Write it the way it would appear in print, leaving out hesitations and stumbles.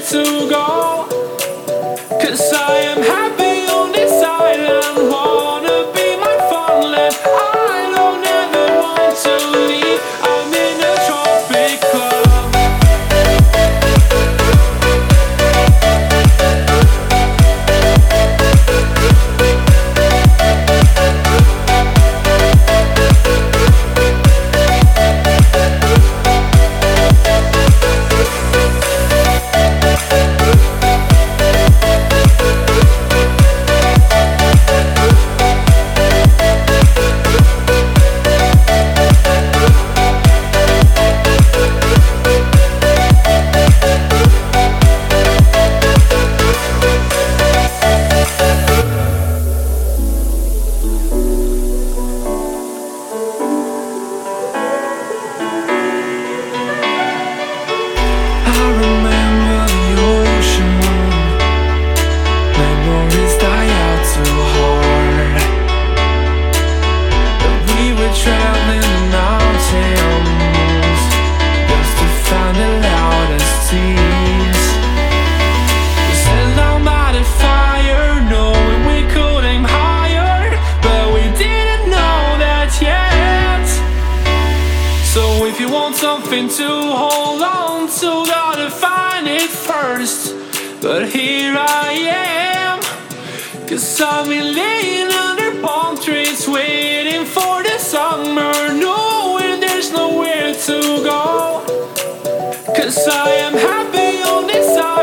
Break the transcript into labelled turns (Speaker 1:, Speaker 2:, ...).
Speaker 1: to go. 'Cause I am happy on this island, wanna be my farmland. I don't ever want to leave, I'm in a tropic club. Traveling the mountains just to find the loudest tears. We set down by the fire, knowing we could aim higher, but we didn't know that yet. So if you want something to hold on to, gotta find it first. But here I am, 'cause I've been laying under palm trees waiting for the summer, knowing there's nowhere to go. 'Cause I am happy on this island.